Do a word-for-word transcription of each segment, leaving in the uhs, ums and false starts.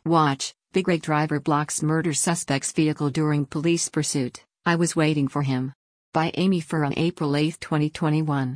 Watch, Big Rig driver blocks murder suspect's vehicle during police pursuit. I was waiting for him. By Amy Furr on April eighth twenty twenty-one.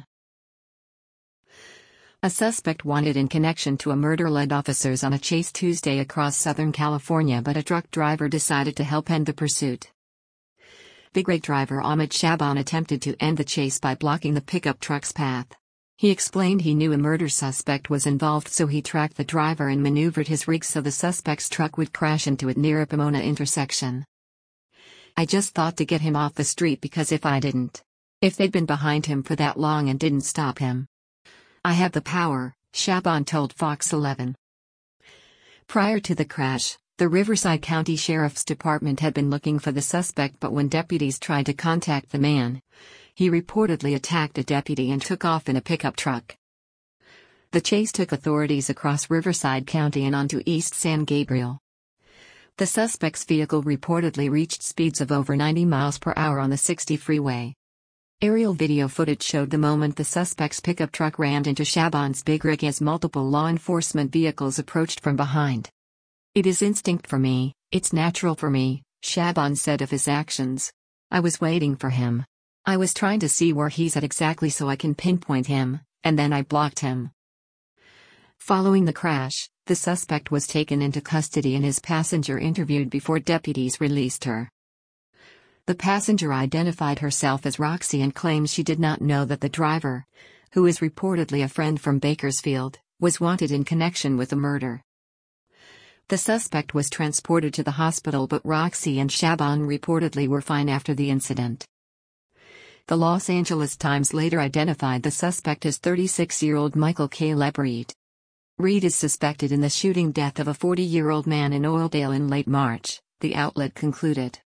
A suspect wanted in connection to a murder led officers on a chase Tuesday across Southern California, but a truck driver decided to help end the pursuit. Big Rig driver Ahmed Shaban attempted to end the chase by blocking the pickup truck's path. He explained he knew a murder suspect was involved, so he tracked the driver and maneuvered his rig so the suspect's truck would crash into it near a Pomona intersection. I just thought to get him off the street, because if I didn't, if they'd been behind him for that long and didn't stop him, I have the power, Shaban told Fox eleven. Prior to the crash, the Riverside County Sheriff's Department had been looking for the suspect, but when deputies tried to contact the man, he reportedly attacked a deputy and took off in a pickup truck. The chase took authorities across Riverside County and onto East San Gabriel. The suspect's vehicle reportedly reached speeds of over ninety miles per hour on the sixty freeway. Aerial video footage showed the moment the suspect's pickup truck rammed into Shaban's Big Rig as multiple law enforcement vehicles approached from behind. "It is instinct for me, it's natural for me," Shaban said of his actions. "I was waiting for him. I was trying to see where he's at exactly so I can pinpoint him, and then I blocked him." Following the crash, the suspect was taken into custody and his passenger interviewed before deputies released her. The passenger identified herself as Roxy and claims she did not know that the driver, who is reportedly a friend from Bakersfield, was wanted in connection with the murder. The suspect was transported to the hospital, but Roxy and Shaban reportedly were fine after the incident. The Los Angeles Times later identified the suspect as thirty-six-year-old Michael Caleb Reed. Reed is suspected in the shooting death of a forty-year-old man in Oildale in late March, the outlet concluded.